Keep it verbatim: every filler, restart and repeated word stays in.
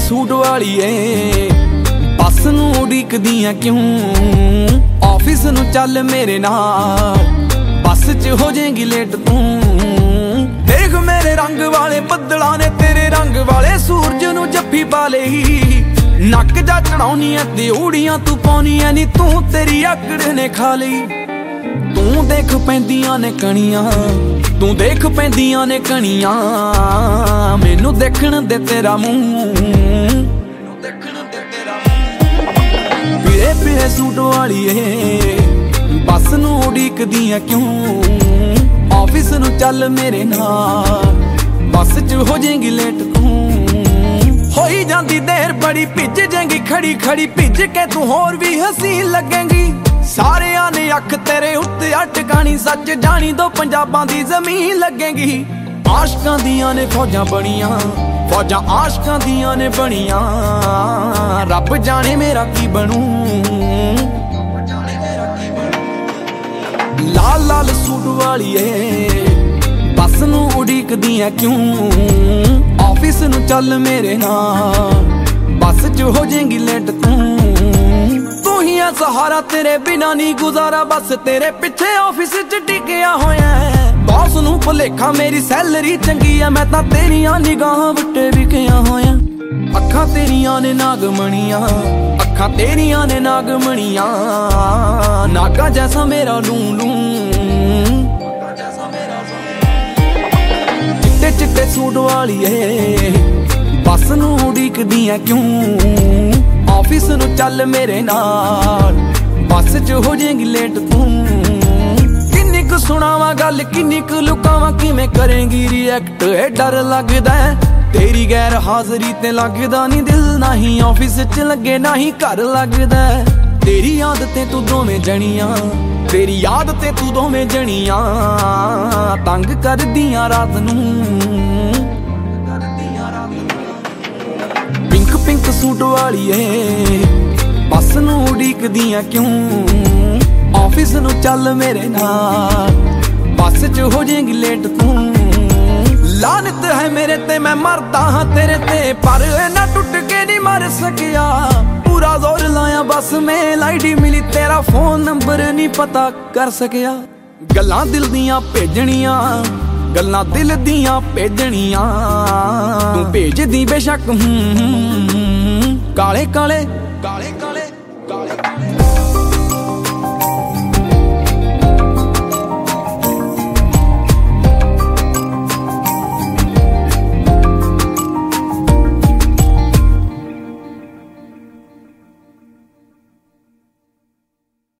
Suit वाली ए बस नूं उड़ीकदी ऐ क्यों ऑफिस नूं चल मेरे नाल बस च हो जाएगी लेट तू। देख मेरे रंग वाले बदलां ने तेरे रंग वाले सूरज नूं जफ्फी पा लई नक जा चढ़ाउनी ऐ ते उड़ियां तू पाउनी ऐ नी तू तेरी आकड़ ने खा लई। तू देख पैंदियां ने कणियां तू देख पैंदियां ने कणियां मैनू देखण दे तेरा मूंह पीले पीले सूट वाली ए बस नूं उड़ीकदी ऐ क्यों ऑफिस नूं चल मेरे नाल बस च हो जाएगी लेट तू। होई जांदी देर बड़ी भिज जाएगी खड़ी खड़ी भिज के तू होर भी हसीन लगेगी। सारियां ने अख तेरे उत्ते अटकानी सच जानी दो पंजाबां दी जमीन लगेगी। आशकां दियां ने फौजां बणियां फौजां आशकां दियां ने बणियां रब जाने मेरा की बनू। लाल लाल सूट वाली ए बस नूं उड़ीकदी ऐ क्यों ऑफिस नूं चल मेरे नाल बस च हो जाएगी लेट तू। तू ही है सहारा तेरे बिना नहीं गुजारा बस तेरे पिछे ऑफिस च टिकिया होया बॉस नूं भुलेखा मेरी सैलरी चंगी है मैं तां तेरियां निगाहां विटे विकिया होया। अखां तेरियां ने नागमणियां अखां तेरियां ने नागमणियां नागा जैसा मेरा लूं लूं। चिट्टे चिट्टे सूट वाली ए बस नूं उड़ीकदी ऐ क्यों ऑफिस नूं चल मेरे नाल बस च हो जाएगी लेट तू। किन्नी क सुणावां गल किन्नी क लुकावां किवें करेंगी रिएक्ट ए डर लगदा तेरी गैर हाजरी ते लगदा नी दिल नाही ऑफिस च लगे नाही घर लगदा। तेरी आदतें तू दोवें जणियां तेरी आदतें तू दोवें जणियां तंग करदियां रात नूं। पिंक पिंक सूट वाली ए बस नूं उड़ीकदी ऐ क्यों ऑफिस नूं चल मेरे नाल बस च हो जाएगी लेट तू। लानत है मेरे ते मैं मरदा हां तेरे ते पर ना टुट के नहीं मर सकिया। पूरा जोर लाया बस मेल आईडी मिली तेरा फोन नंबर नहीं पता कर सकिया। गल्लां दिल दियां भेजणियां गल्लां दिल दियां भेजणियां तू भेजदी बेशक काले काले